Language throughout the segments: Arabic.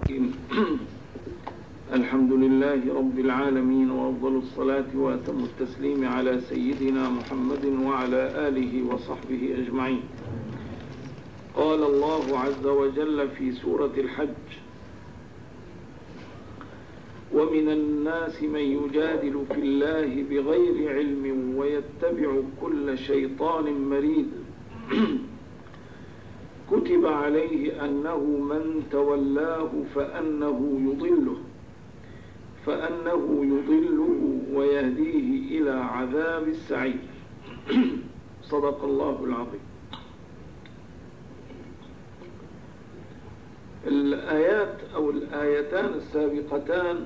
الرحيم. الحمد لله رب العالمين، وأفضل الصلاة وأتم التسليم على سيدنا محمد وعلى آله وصحبه أجمعين. قال الله عز وجل في سورة الحج: ومن الناس من يجادل في الله بغير علم ويتبع كل شيطان مريد كتب عليه أنه من تولاه فأنه يضله ويهديه إلى عذاب السعير. صدق الله العظيم. الآيات أو الآيتان السابقتان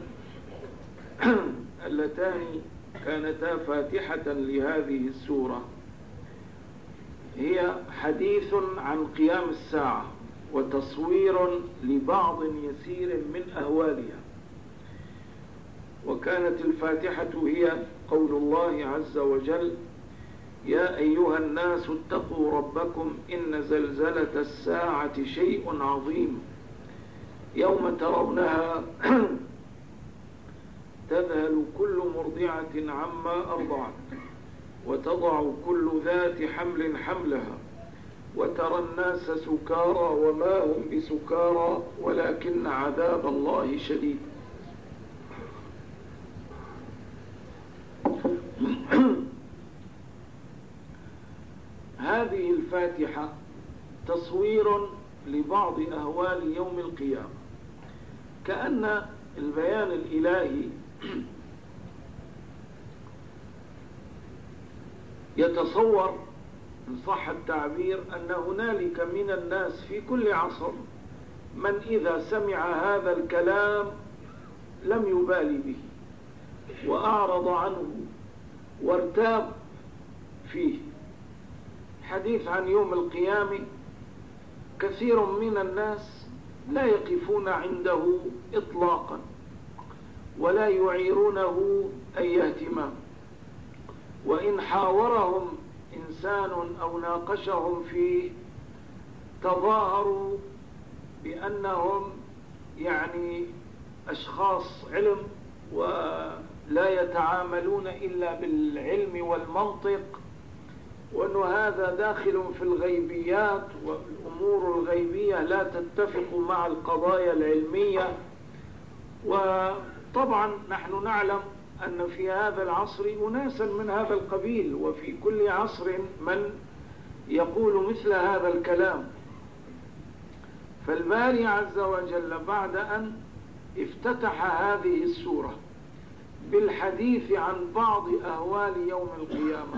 اللتان كانتا فاتحة لهذه السورة هي حديث عن قيام الساعة وتصوير لبعض يسير من أهوالها، وكانت الفاتحة هي قول الله عز وجل: يا أيها الناس اتقوا ربكم إن زلزلة الساعة شيء عظيم يوم ترونها تذهل كل مرضعة عما أرضعت وتضع كل ذات حمل حملها وترى الناس سكارى وما هم بسكارى ولكن عذاب الله شديد. هذه الفاتحة تصوير لبعض أهوال يوم القيامة، كأن البيان الإلهي يتصور إن صح التعبير أن هنالك من الناس في كل عصر من إذا سمع هذا الكلام لم يبالي به وأعرض عنه وارتاب فيه. حديث عن يوم القيامة كثير من الناس لا يقفون عنده إطلاقا ولا يعيرونه أي اهتمام، وإن حاورهم إنسان أو ناقشهم فيه تظاهروا بأنهم أشخاص علم ولا يتعاملون إلا بالعلم والمنطق، وأن هذا داخل في الغيبيات، والأمور الغيبية لا تتفق مع القضايا العلمية. وطبعا نحن نعلم أن في هذا العصر أناسا من هذا القبيل، وفي كل عصر من يقول مثل هذا الكلام. فالباري عز وجل بعد أن افتتح هذه السورة بالحديث عن بعض أهوال يوم القيامة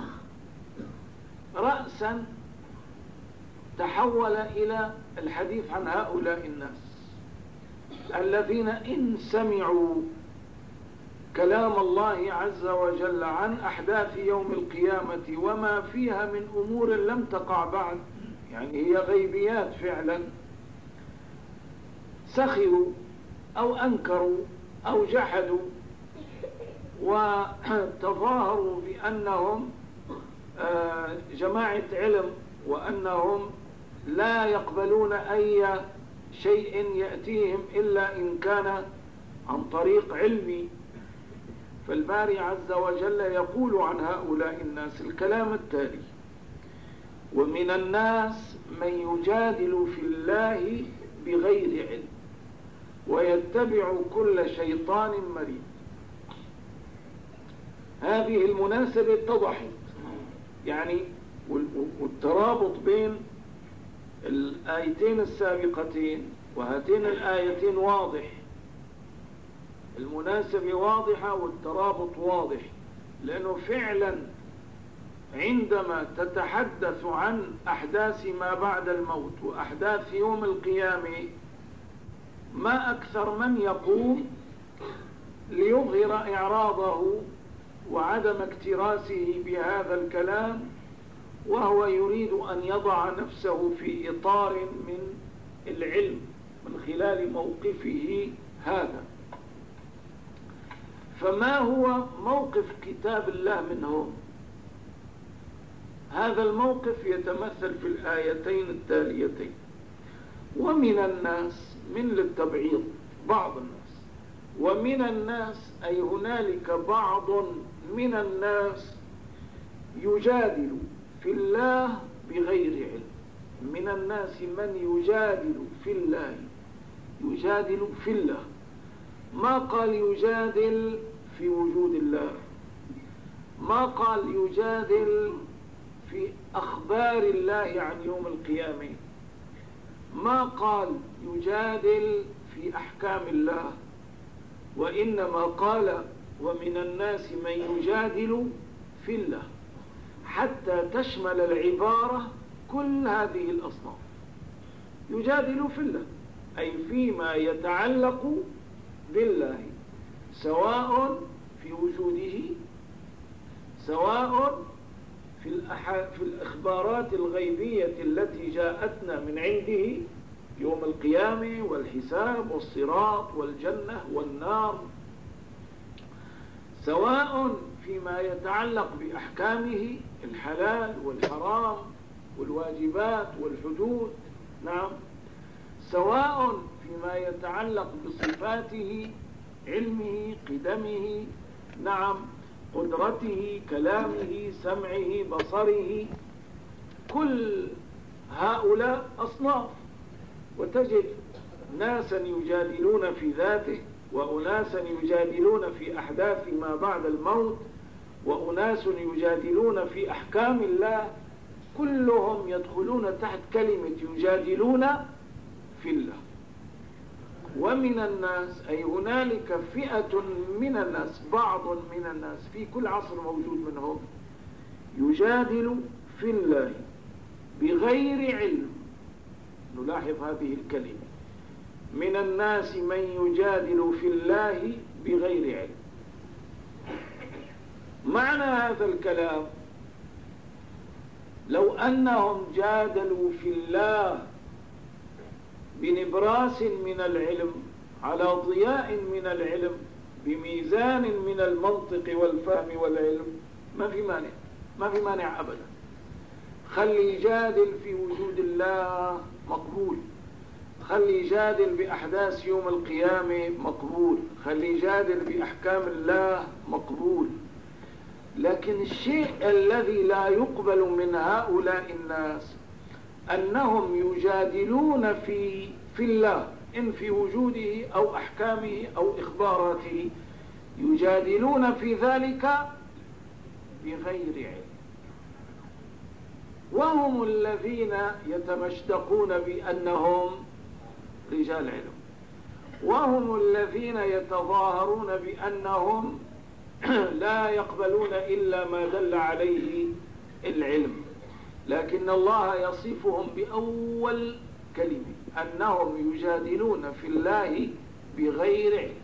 رأسا تحول إلى الحديث عن هؤلاء الناس الذين إن سمعوا كلام الله عز وجل عن أحداث يوم القيامة وما فيها من أمور لم تقع بعد، هي غيبيات فعلا، سخروا أو أنكروا أو جحدوا وتظاهروا بأنهم جماعة علم، وأنهم لا يقبلون أي شيء يأتيهم إلا إن كان عن طريق علمي. فالباري عز وجل يقول عن هؤلاء الناس الكلام التالي: ومن الناس من يجادل في الله بغير علم ويتبع كل شيطان مريد. هذه المناسبة اتضحت، والترابط بين الآيتين السابقتين وهاتين الآيتين واضح، المناسبة واضحة والترابط واضح، لأنه فعلا عندما تتحدث عن أحداث ما بعد الموت وأحداث يوم القيامة ما أكثر من يقوم ليظهر إعراضه وعدم اكتراسه بهذا الكلام، وهو يريد أن يضع نفسه في إطار من العلم من خلال موقفه هذا. فما هو موقف كتاب الله منهم؟ هذا الموقف يتمثل في الآيتين التاليتين: ومن الناس من للتبعيض، بعض الناس. ومن الناس أي هنالك بعض من الناس يجادل في الله بغير علم. من الناس من يجادل في الله، يجادل في الله، ما قال يجادل في وجود الله، ما قال يجادل في أخبار الله عن يوم القيامة، ما قال يجادل في أحكام الله، وإنما قال ومن الناس من يجادل في الله، حتى تشمل العبارة كل هذه الأصناف. يجادل في الله أي فيما يتعلق بالله، سواء في وجوده، سواء في الإخبارات الغيبية التي جاءتنا من عنده، يوم القيامة والحساب والصراط والجنة والنار، سواء فيما يتعلق بأحكامه الحلال والحرام والواجبات والحدود، نعم، سواء فيما يتعلق بصفاته، علمه، قدمه، نعم، قدرته، كلامه، سمعه، بصره، كل هؤلاء أصناف. وتجد ناسا يجادلون في ذاته، وأناسا يجادلون في أحداث ما بعد الموت، وأناس يجادلون في أحكام الله، كلهم يدخلون تحت كلمة يجادلون في الله. ومن الناس أي هنالك فئة من الناس، بعض من الناس في كل عصر موجود منهم، يجادل في الله بغير علم. نلاحظ هذه الكلمة، من الناس من يجادل في الله بغير علم. معنى هذا الكلام لو أنهم جادلوا في الله بنبراس من العلم، على ضياء من العلم، بميزان من المنطق والفهم والعلم، ما في مانع، ما في مانع أبدا. خلي يجادل في وجود الله مقبول، خلي يجادل بأحداث يوم القيامة مقبول، خلي يجادل بأحكام الله مقبول. لكن الشيء الذي لا يقبل من هؤلاء الناس أنهم يجادلون في الله، إن في وجوده أو أحكامه أو إخباراته، يجادلون في ذلك بغير علم. وهم الذين يتمشتقون بأنهم رجال علم، وهم الذين يتظاهرون بأنهم لا يقبلون إلا ما دل عليه العلم. لكن الله يصفهم بأول كلمة أنهم يجادلون في الله بغير علم.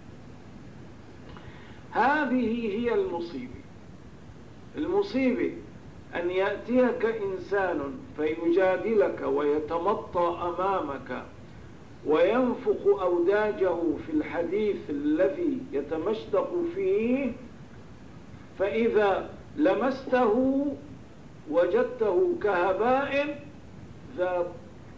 هذه هي المصيبة. المصيبة أن يأتيك إنسان فيجادلك ويتمطى أمامك وينفخ أوداجه في الحديث الذي يتمشتق فيه، فإذا لمسته وجدته كهباء ذاب.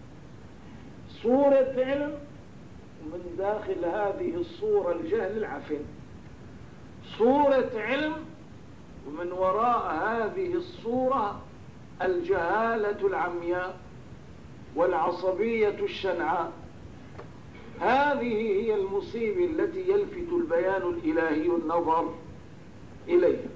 صورة علم، ومن داخل هذه الصورة الجهل العفن. صورة علم، ومن وراء هذه الصورة الجهالة العمياء والعصبية الشنعاء. هذه هي المصيبة التي يلفت البيان الإلهي النظر إليها.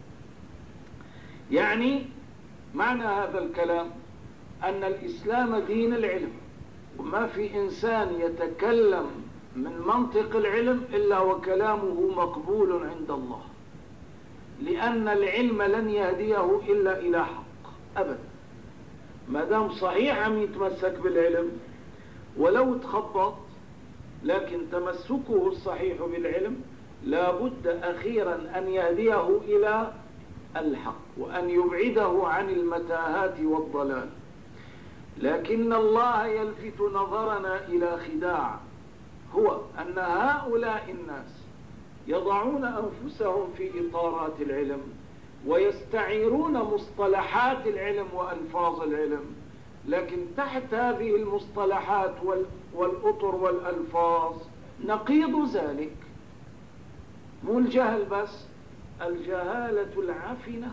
يعني معنى هذا الكلام أن الإسلام دين العلم، وما في إنسان يتكلم من منطق العلم إلا وكلامه مقبول عند الله، لأن العلم لن يهديه إلا إلى حق أبدا. ما دام صحيح عم يتمسك بالعلم ولو تخبط، لكن تمسكه الصحيح بالعلم لا بد أخيرا أن يهديه إلى الحق وأن يبعده عن المتاهات والضلال. لكن الله يلفت نظرنا إلى خداع، هو أن هؤلاء الناس يضعون أنفسهم في إطارات العلم ويستعيرون مصطلحات العلم وألفاظ العلم، لكن تحت هذه المصطلحات والأطر والألفاظ نقيض ذلك مو الجهل بس، الجهالة العفنة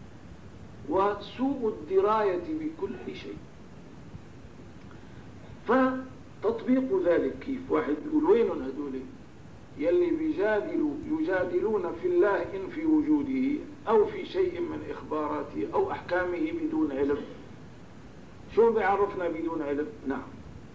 وسوء الدراية بكل شيء. فتطبيق ذلك كيف؟ واحد يقول وين هذول يلي يجادلون في الله إن في وجوده أو في شيء من إخباراته أو أحكامه بدون علم. شو بيعرفنا بدون علم؟ نعم.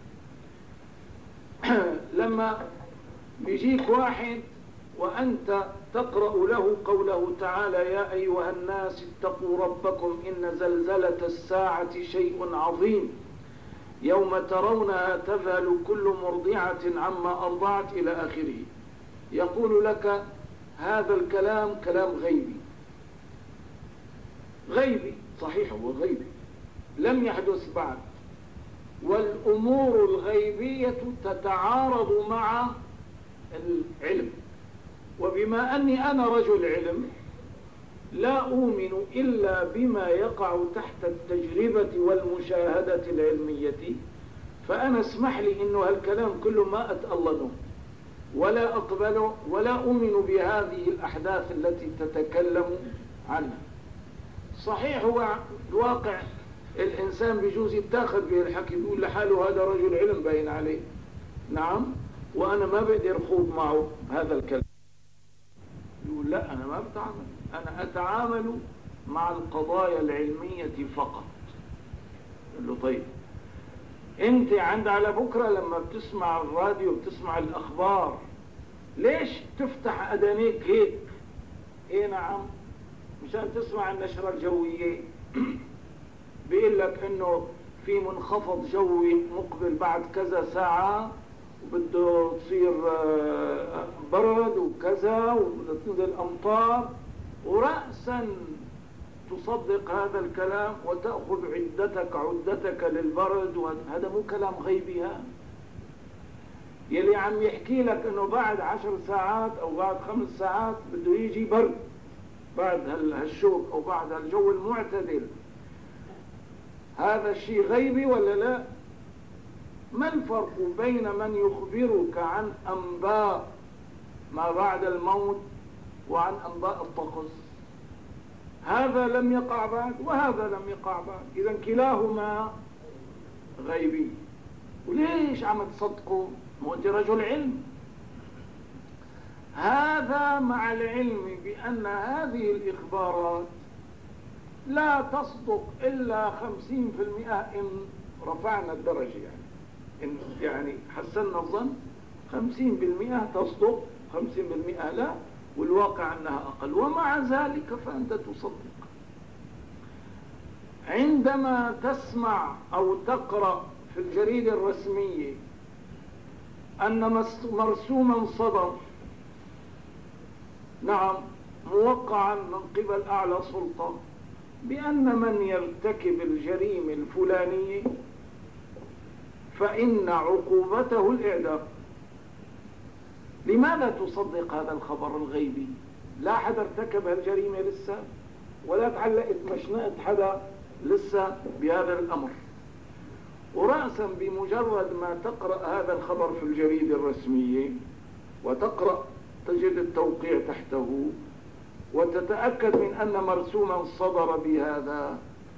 لما بيجيك واحد وأنت تقرأ له قوله تعالى يا أيها الناس اتقوا ربكم إن زلزلة الساعة شيء عظيم يوم ترونها تذهل كل مرضعة عما أرضعت إلى آخره، يقول لك هذا الكلام كلام غيبي. غيبي صحيح، هو غيبي لم يحدث بعد، والأمور الغيبية تتعارض مع العلم، وبما أني أنا رجل علم لا أؤمن إلا بما يقع تحت التجربة والمشاهدة العلمية، فأنا اسمح لي إنه هالكلام كله ما أتألنه ولا أقبله ولا أؤمن بهذه الأحداث التي تتكلم عنها. صحيح هو الواقع الإنسان بيجوز يتاخذ به الحكي، يقول لحاله هذا رجل علم باين عليه، نعم، وأنا ما بقدر خوض معه هذا الكلام. يقول لا أنا ما بتعامل، أنا أتعامل مع القضايا العلمية فقط. يقول له طيب أنت عند على بكرة لما بتسمع الراديو بتسمع الأخبار ليش تفتح أذانيك هيك؟ إيه نعم، مشان تسمع النشرة الجوية. بيقول لك إنه في منخفض جوي مقبل بعد كذا ساعة وبده تصير برد وكذا وبده تنزل أمطار، ورأسا تصدق هذا الكلام وتأخذ عدتك للبرد. وهذا مو كلام غيبي. يلي عم يحكي لك انه بعد 10 ساعات او بعد 5 ساعات بده يجي برد بعد هالشوك او بعد هالجو المعتدل، هذا الشيء غيبي ولا لا؟ ما الفرق بين من يخبرك عن أنباء ما بعد الموت وعن أنباء الطقس؟ هذا لم يقع بعد وهذا لم يقع بعد، إذن كلاهما غيبي. وليش عم تصدقوا؟ وأنت رجل علم. هذا مع العلم بأن هذه الإخبارات لا تصدق إلا 50% إن رفعنا الدرجة، يعني حسنا الظن 50% تصدق 50% لا، والواقع أنها أقل، ومع ذلك فأنت تصدق. عندما تسمع أو تقرأ في الجريدة الرسمية أن مرسوما صدر، نعم، موقعا من قبل أعلى سلطة بأن من يرتكب الجريمة الفلانية فإن عقوبته الإعدام، لماذا تصدق هذا الخبر الغيبي؟ لا حدا ارتكب هالجريمة لسه، ولا تعلقت مشنقة حدا لسه بهذا الأمر، ورأسا بمجرد ما تقرأ هذا الخبر في الجريدة الرسمية وتقرأ تجد التوقيع تحته وتتأكد من أن مرسوما صدر بهذا،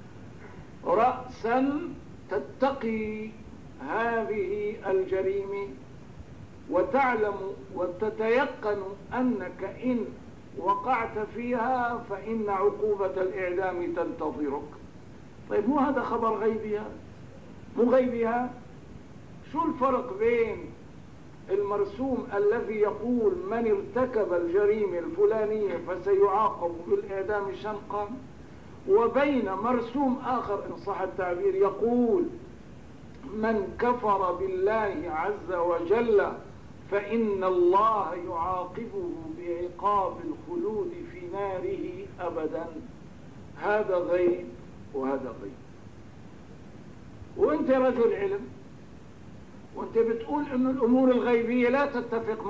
رأسا تتقي هذه الجريمة وتعلم وتتيقن أنك إن وقعت فيها فإن عقوبة الإعدام تنتظرك. طيب مو هذا خبر غيبي؟ مو غيبي؟ شو الفرق بين المرسوم الذي يقول من ارتكب الجريمة الفلانية فسيعاقب بالإعدام شنقا، وبين مرسوم آخر إن صح التعبير يقول من كفر بالله عز وجل فإن الله يعاقبه بعقاب الخلود في ناره أبدا؟ هذا غيب وهذا غيب. وانت رجل علم وانت بتقول انه الامور الغيبية لا تتفق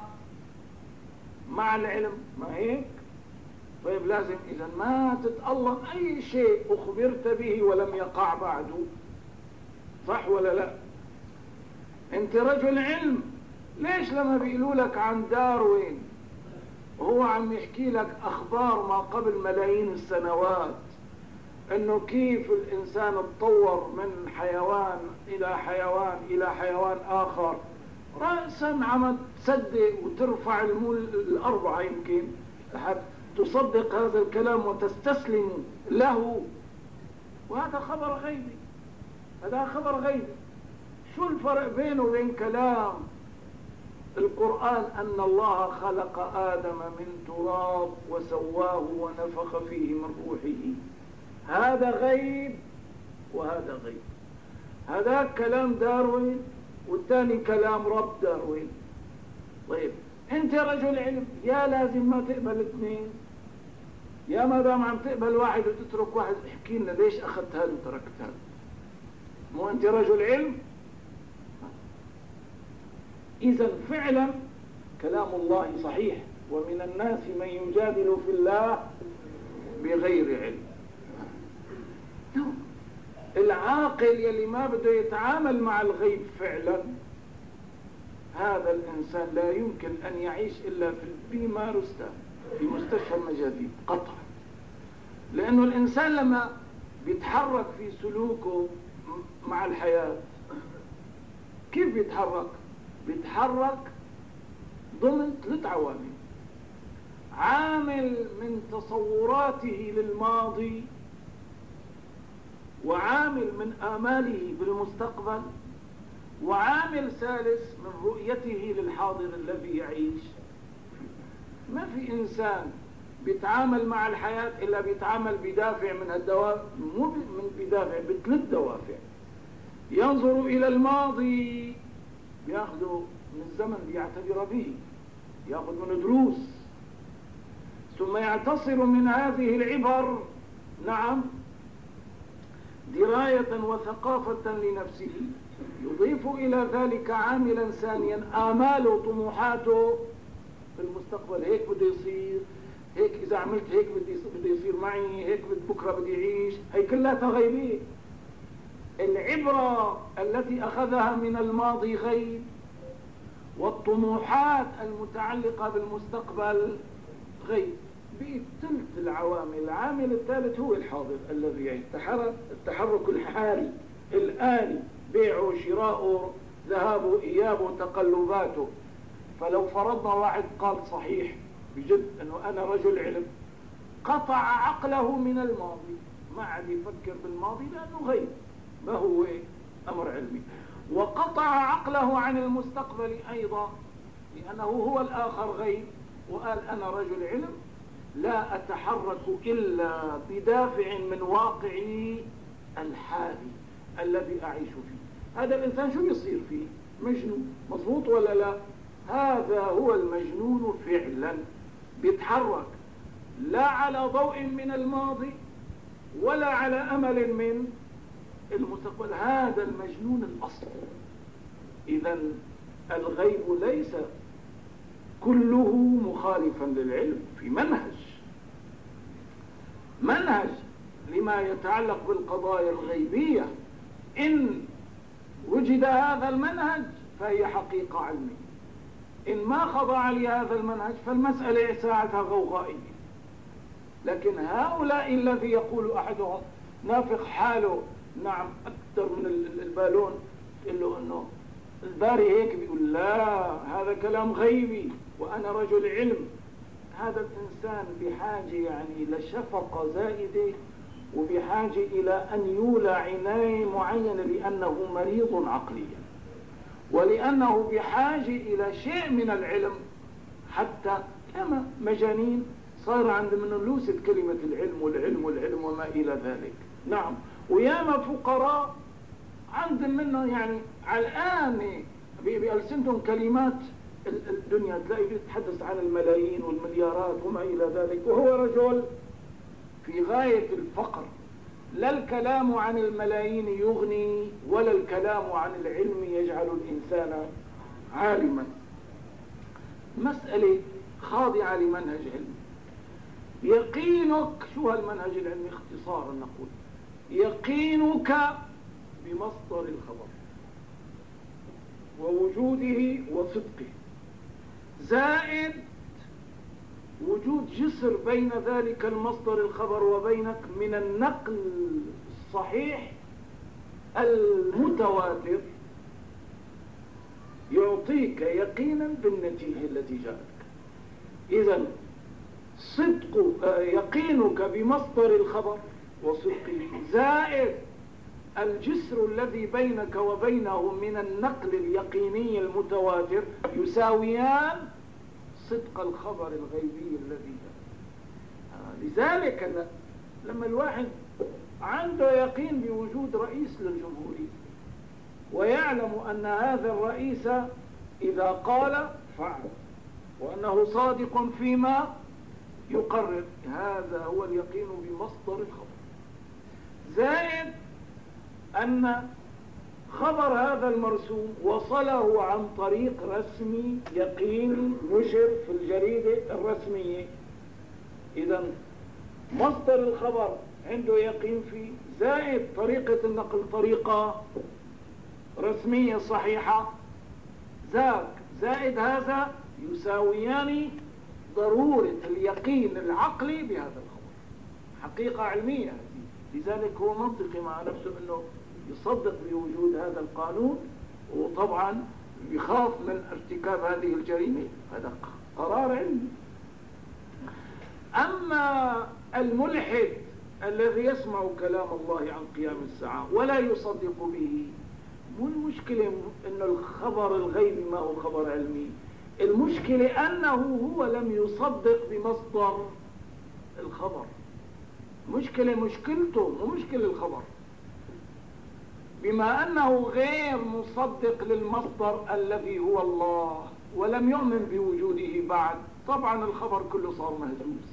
مع العلم، ما هيك؟ طيب لازم اذا ما تتألم اي شيء اخبرت به ولم يقع بعد، صح ولا لا؟ انت رجل علم ليش لما بيقولوا لك عن داروين وهو عم يحكي لك أخبار ما قبل ملايين السنوات، انه كيف الانسان اتطور من حيوان الى حيوان الى حيوان اخر، رأسا عم تصدق وترفع الاربعة يمكن لحد تصدق هذا الكلام وتستسلم له، وهذا خبر غيبي. هذا خبر غيبي. شو الفرق بينه وبين كلام القرآن أن الله خلق آدم من تراب وسواه ونفخ فيه من روحه؟ هذا غيب وهذا غيب. هذا كلام داروين والثاني كلام رب داروين. طيب انت رجل علم، يا لازم ما تقبل اثنين، يا ما دام عم تقبل واحد وتترك واحد. احكي لنا ليش اخذت هذا وتركت هذا؟ مو انت رجل علم؟ اذا فعلا كلام الله صحيح. ومن الناس من يجادل في الله بغير علم. العاقل يلي ما بده يتعامل مع الغيب فعلا، هذا الإنسان لا يمكن أن يعيش إلا في مارستان، في مستشفى المجاذيب قطعا. لأنه الإنسان لما بيتحرك في سلوكه مع الحياة، كيف بيتحرك؟ بيتحرك ضمن 3 عوامل: عامل من تصوراته للماضي، وعامل من آماله بالمستقبل، وعامل ثالث من رؤيته للحاضر الذي يعيش. ما في إنسان بيتعامل مع الحياة إلا بيتعامل بدافع من الدوافع، مو من بدافع، ب3 دوافع. ينظر إلى الماضي، بياخذه من الزمن ليعتبر به، ياخذ منه دروس، ثم يعتصر من هذه العبر، نعم، دراية وثقافة لنفسه. يضيف إلى ذلك عاملا ثانيا، آماله وطموحاته في المستقبل. هيك بده يصير، هيك إذا عملت هيك بده يصير معي، هيك بكرة بدي أعيش. هي كلها غيبية. العبرة التي أخذها من الماضي غيب، والطموحات المتعلقة بالمستقبل غيب. بثلث العوامل. العامل الثالث هو الحاضر الذي يعيش، التحرك الحالي الآني، بيعه شراؤه، ذهابه إيابه، تقلباته. فلو فرضنا واحد قال صحيح بجد أنه أنا رجل علم، قطع عقله من الماضي، ما عاد يفكر بالماضي لأنه غيب، ما هو أمر علمي. وقطع عقله عن المستقبل أيضا لأنه هو الآخر غيب، وقال أنا رجل علم لا أتحرك إلا بدافع من واقعي الحالي الذي أعيش فيه. هذا الإنسان شو يصير فيه؟ مجنون. مضبوط ولا لا؟ هذا هو المجنون فعلا. بيتحرك لا على ضوء من الماضي ولا على أمل من المستقبل. هذا المجنون الأصل. إذا الغيب ليس كله مخالفا للعلم، في منهج لما يتعلق بالقضايا الغيبية. إن وجد هذا المنهج فهي حقيقة علمية، إن ما خضع لهذا المنهج فالمسألة ساعتها غوغائية. لكن هؤلاء الذي يقول أحدهم نافق حاله، نعم، أكثر من البالون، تقول له أنه الباري هيك، بيقول لا، هذا كلام غيبي وأنا رجل علم. هذا الإنسان بحاجة يعني لشفقة زائدة، وبحاجة إلى أن يولى عناية معينة، لأنه مريض عقليا، ولأنه بحاجة إلى شيء من العلم. حتى كما مجانين صار عند من نلوث كلمة العلم والعلم والعلم وما إلى ذلك. نعم، وياما فقراء عندهم منه يعني على الآن بألسنتهم كلمات الدنيا، تلاقي بيتحدث عن الملايين والمليارات وما إلى ذلك، وهو رجل في غاية الفقر. لا الكلام عن الملايين يغني، ولا الكلام عن العلم يجعل الإنسان عالما. مسألة خاضعة لمنهج علمي. يقينك، شو هالمنهج العلمي اختصارا نقول؟ يقينك بمصدر الخبر. ووجوده وصدقه، زائد وجود جسر بين ذلك المصدر الخبر وبينك من النقل الصحيح المتواتر يعطيك يقينا بالنتيجة التي جاءتك. إذن يقينك بمصدر الخبر وصدقه زائد الجسر الذي بينك وبينه من النقل اليقيني المتواتر يساويان صدق الخبر الغيبي الذي لذلك لما الواحد عنده يقين بوجود رئيس للجمهورية ويعلم أن هذا الرئيس إذا قال فعل وأنه صادق فيما يقرر، هذا هو اليقين بمصدر الخبر، زائد أن خبر هذا المرسوم وصله عن طريق رسمي يقيني نشر في الجريدة الرسمية. إذن مصدر الخبر عنده يقين فيه، زائد طريقة النقل طريقة رسمية صحيحة، زائد هذا يساويان ضرورة اليقين العقلي بهذا الخبر، حقيقة علمية. لذلك هو منطقي مع نفسه أنه يصدق بوجود هذا القانون، وطبعا يخاف من ارتكاب هذه الجريمة، هذا قرار علمي. أما الملحد الذي يسمع كلام الله عن قيام الساعة ولا يصدق به، مو المشكلة أن الخبر الغيبي ما هو خبر علمي، المشكلة أنه هو لم يصدق بمصدر الخبر. مشكلته مو مشكلة الخبر، بما أنه غير مصدق للمصدر الذي هو الله ولم يؤمن بوجوده بعد، طبعا الخبر كله صار مهزوز.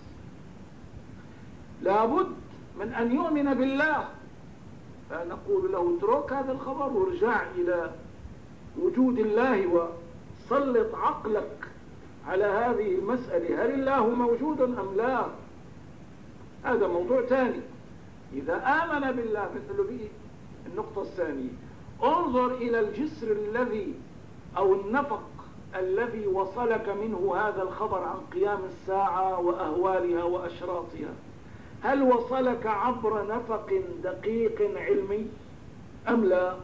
لابد من أن يؤمن بالله، فنقول له اترك هذا الخبر وارجع إلى وجود الله وسلط عقلك على هذه المسألة، هل الله موجود أم لا؟ هذا موضوع ثاني. إذا آمن بالله مثل به النقطة الثانية، انظر إلى الجسر الذي أو النفق الذي وصلك منه هذا الخبر عن قيام الساعة وأهوالها وأشراطها، هل وصلك عبر نفق دقيق علمي أم لا؟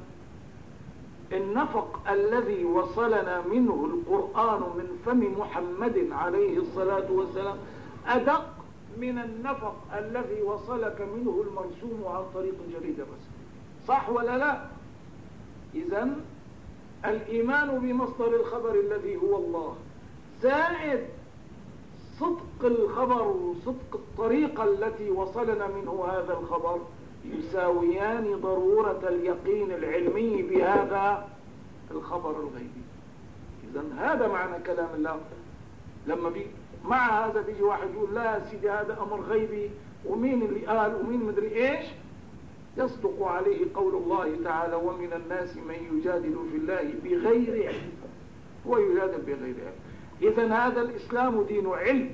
النفق الذي وصلنا منه القرآن من فم محمد عليه الصلاة والسلام أدق من النفق الذي وصلك منه المرسوم عن طريق الجريدة الرسمية، صح ولا لا؟ إذن الإيمان بمصدر الخبر الذي هو الله زائد صدق الخبر وصدق الطريقة التي وصلنا منه هذا الخبر يساويان ضرورة اليقين العلمي بهذا الخبر الغيبي. إذن هذا معنى كلام الله. لما مع هذا بيجي واحد يقول لا سيدي هذا أمر غيبي ومين اللي قال ومين مدري إيش، يصدق عليه قول الله تعالى ومن الناس من يجادل في الله بغير علم، هو يجادل بغير علم. إذن هذا الإسلام دين علم،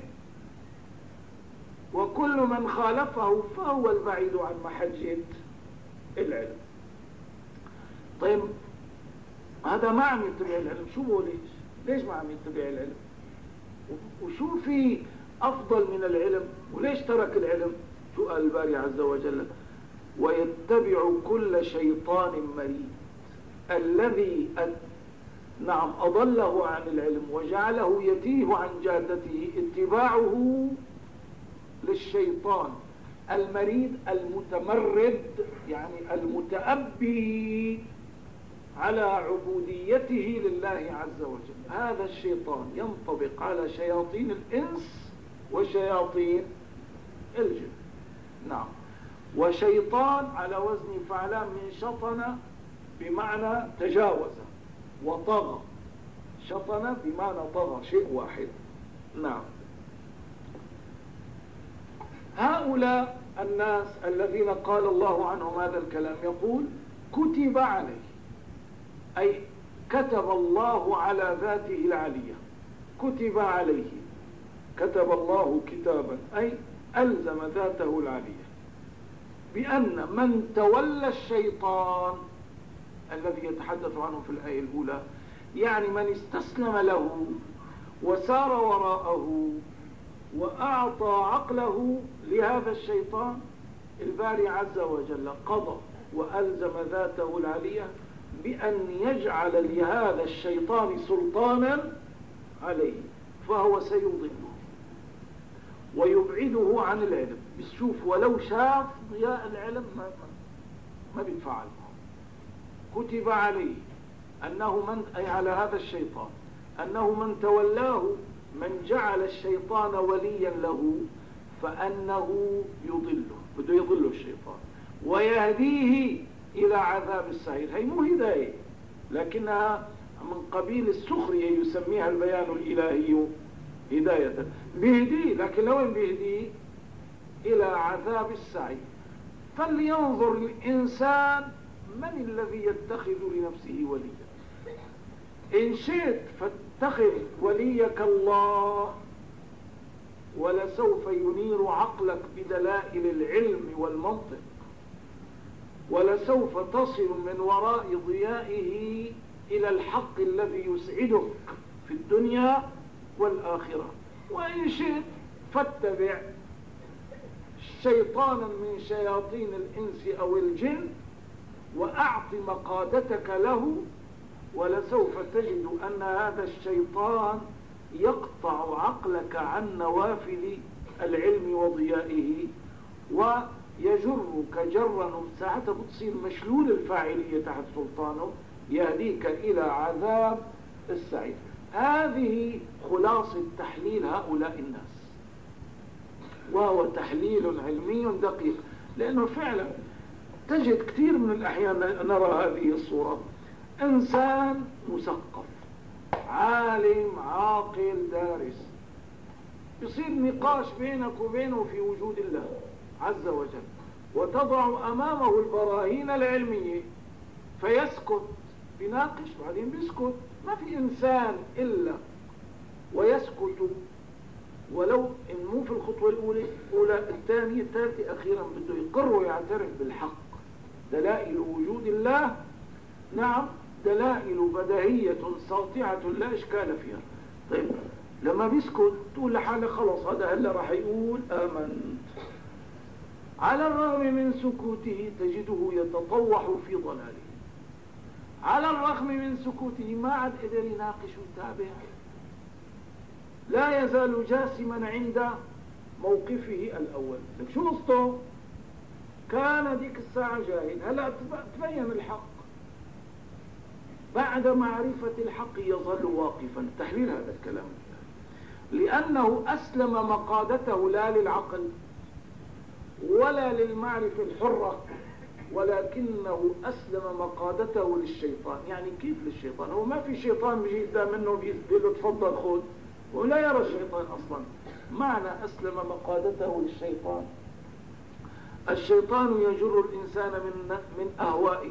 وكل من خالفه فهو البعيد عن محجة العلم. طيب هذا ما عم يتبع العلم، شو هو ليش ما عم يتبع العلم؟ وشو في أفضل من العلم؟ وليش ترك العلم؟ شو قال الباري عز وجل؟ ويتبع كل شيطان مريد الذي أضله عن العلم وجعله يتيه عن جادته، اتباعه للشيطان المريد المتمرد، يعني المتأبي على عبوديته لله عز وجل. هذا الشيطان ينطبق على شياطين الإنس وشياطين الجن. نعم، وشيطان على وزن فعلان من شطن بمعنى تجاوز، وطغى، شطن بمعنى طغى، شيء واحد. نعم، هؤلاء الناس الذين قال الله عنهم هذا الكلام يقول كتب عليه، أي كتب الله على ذاته العلية، كتب عليه، كتب الله كتابا أي ألزم ذاته العلية بأن من تولى الشيطان الذي يتحدث عنه في الآية الأولى يعني من استسلم له وسار وراءه وأعطى عقله لهذا الشيطان، الباري عز وجل قضى وألزم ذاته العلية بأن يجعل لهذا الشيطان سلطانا عليه، فهو سيضله ويبعده عن العلم. بس شوف، ولو شاف ضياء العلم ما بيتفعل. كتب عليه أنه أي على هذا الشيطان أنه من تولاه، من جعل الشيطان وليا له فأنه يضله، بده يضله الشيطان ويهديه إلى عذاب السعير. هي مو هداية، لكنها من قبيل السخرية، يسميها البيان الإلهي هداية. بيهديه، لكن لوين بيهديه؟ إلى عذاب السعير. فلينظر الإنسان من الذي يتخذ لنفسه وليا. إن شئت فاتخذ وليك الله، ولسوف ينير عقلك بدلائل العلم والمنطق، ولسوف تصل من وراء ضيائه إلى الحق الذي يسعدك في الدنيا والآخرة. وإن شئت فاتبع شيطانا من شياطين الإنس أو الجن وأعط مقادتك له، ولسوف تجد أن هذا الشيطان يقطع عقلك عن نوافل العلم وضيائه ويجرك جرا، ساعتها بتصير مشلول الفاعلية تحت سلطانه، يهديك إلى عذاب السعير. هذه خلاصة تحليل هؤلاء الناس، وهو تحليل علمي دقيق، لأنه فعلا تجد كثير من الأحيان نرى هذه الصورة: إنسان مثقف عالم عاقل دارس، يصير نقاش بينك وبينه في وجود الله عز وجل، وتضع أمامه البراهين العلمية فيسكت، بيناقش بعدين بيسكت. ما في إنسان إلا ويسكت، ولو إن مو في الخطوة الأولى الثانية الثالثة أخيرا بده يقر ويعترف بالحق. دلائل وجود الله نعم دلائل بديهية ساطعة لا إشكال فيها. طيب لما بيسكت تقول لحالك خلص هذا هلا راح يقول آمنت. على الرغم من سكوته تجده يتطوح في ضلاله، على الرغم من سكوته ما عاد قدر يناقش ويتابع، لا يزال جاسما عند موقفه الأول. لك شو قصته؟ كان ديك الساعة جاهل، هلا تبين الحق، بعد معرفة الحق يظل واقفا. تحليل هذا الكلام لأنه أسلم مقادته لا للعقل ولا للمعرفة الحرة، ولكنه أسلم مقادته للشيطان. يعني كيف للشيطان؟ هو ما في شيطان بيجي قدام منه بيقول له تفضل خذ، ولا يرى الشيطان أصلا. معنى أسلم مقادته للشيطان، الشيطان يجر الإنسان من أهوائه،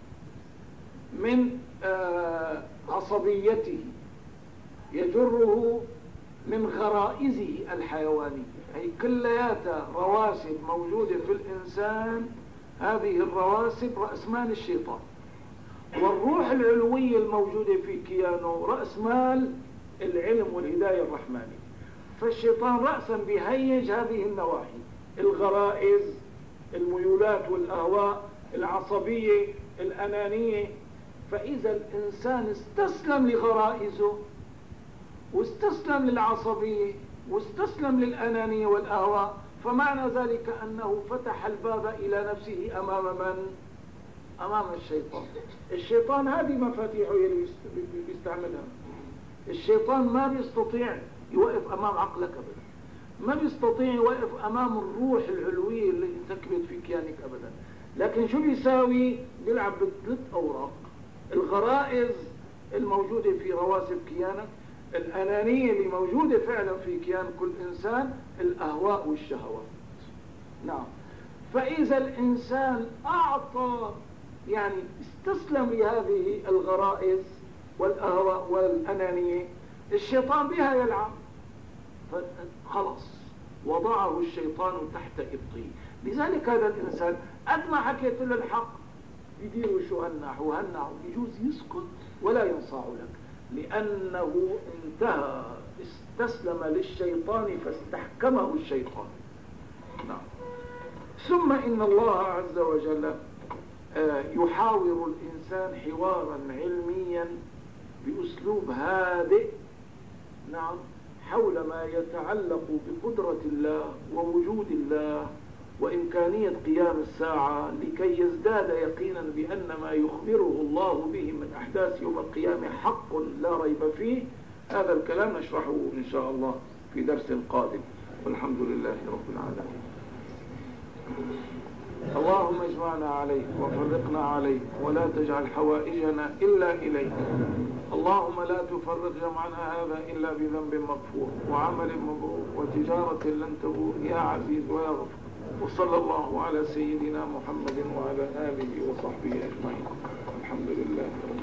من عصبيته، يجره من غرائزه الحيوانية. أي كلياتها رواسب موجودة في الإنسان، هذه الرواسب رأس مال الشيطان، والروح العلوية الموجودة في كيانه رأس مال العلم والهداية الرحمانية. فالشيطان رأسا بيهيج هذه النواحي: الغرائز، الميولات والأهواء، العصبية، الأنانية. فإذا الإنسان استسلم لغرائزه واستسلم للعصبية واستسلم للأنانية والأهواء، فمعنى ذلك أنه فتح الباب إلى نفسه أمام من؟ أمام الشيطان. الشيطان هذه مفاتيحه اللي بيستعملها. الشيطان ما بيستطيع يوقف أمام عقلك أبدا، ما بيستطيع يوقف أمام الروح العلوية اللي تكبت في كيانك أبدا. لكن شو بيساوي؟ بيلعب بثلاث أوراق: الغرائز الموجودة في رواسب كيانك، الأنانية اللي موجودة فعلا في كيان كل إنسان، الأهواء والشهوات. نعم. فإذا الإنسان أعطى يعني استسلم لهذه الغرائز والأهواء والأنانية، الشيطان بها يلعب، خلاص وضعه الشيطان تحت إبطيه. لذلك هذا الإنسان قد ما حكيت له الحق يديروا شو هنح وهنح، يجوز يسكت ولا ينصاع لك. لأنه انتهى استسلم للشيطان فاستحكمه الشيطان. نعم. ثم إن الله عز وجل يحاور الإنسان حوارا علميا بأسلوب هادئ، نعم، حول ما يتعلق بقدرة الله ووجود الله وإمكانية قيام الساعة، لكي يزداد يقينا بأن ما يخبره الله به من أحداث يوم القيامة حق لا ريب فيه. هذا الكلام نشرحه إن شاء الله في درس قادم، والحمد لله رب العالمين. اللهم اجمعنا عليك وفرقنا عليك، ولا تجعل حوائجنا إلا إليك. اللهم لا تفرق جمعنا هذا إلا بذنب مغفور وعمل مبرور وتجارة لن تبور يا عزيز ويا غفور. وصلى الله على سيدنا محمد وعلى آله وصحبه أجمعين. الحمد لله.